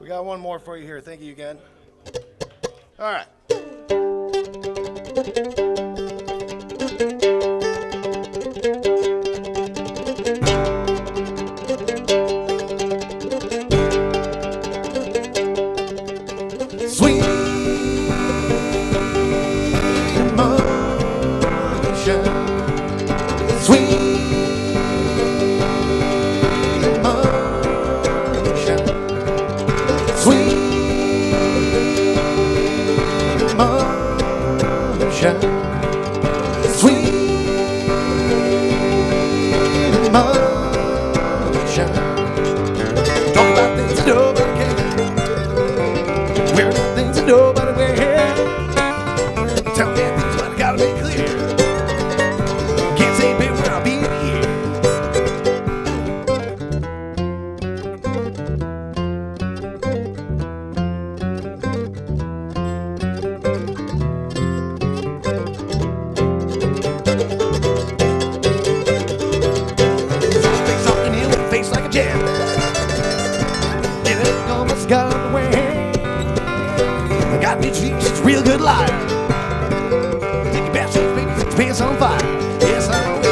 We got one more for you here. Thank you again. All right. Sweet emotion, sweet emotion, sweet emotion, sweet emotion. Talk about things that nobody can. We're the things that nobody wears. Tell me things, but I gotta make clear. Can't say, baby, where I'll be in a year. So face something in with a face like a jam. And it almost got on the way. I got me cheap, she's a real good liar. Take your best shots, baby, set your pants on fire. Yes, I will.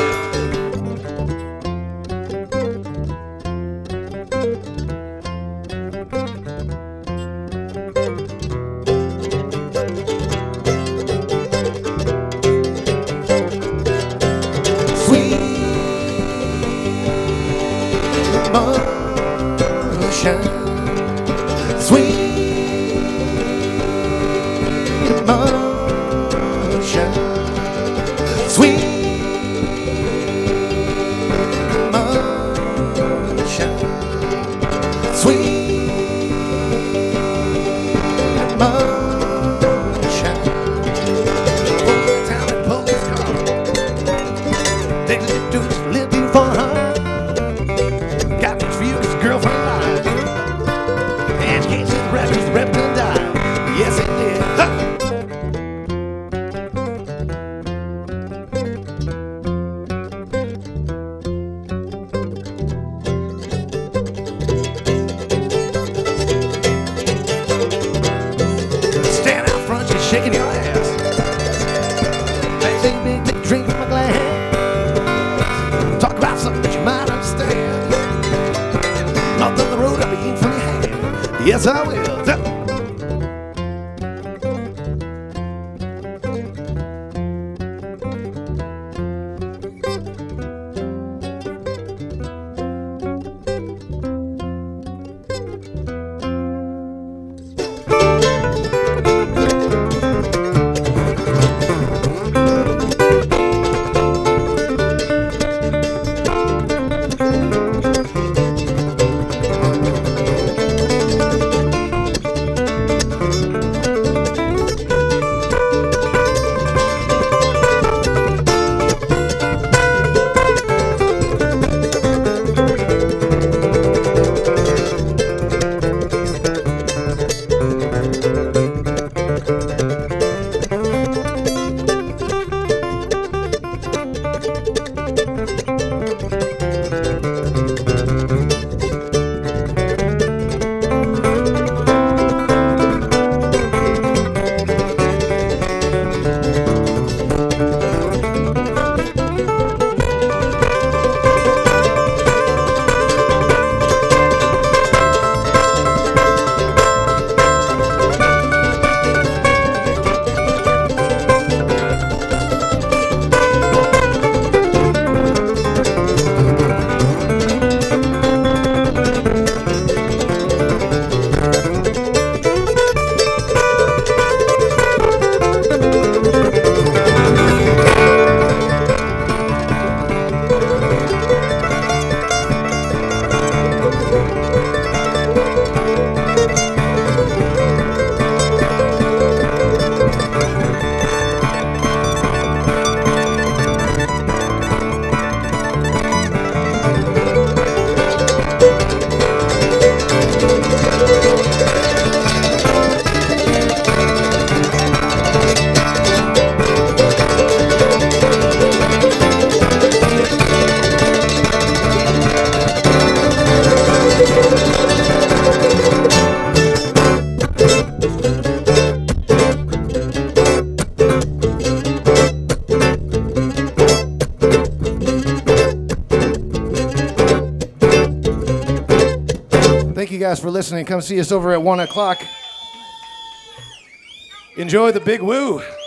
Sweet emotion, sweet emotion, sweet emotion, sweet emotion. Over town and police car. They just do just a little too far. Got this for you, it's a girlfriend line. And you can't see the rap, cause the rap done died. Yes, it did. Ha! Stand out front, just shaking your ass. Take a big drink from my glass. Talk about something that you might understand. North of the road, I'll be in from your hand. Yes, I will. you guys for listening. Come see us over at 1 o'clock. Enjoy the big woo.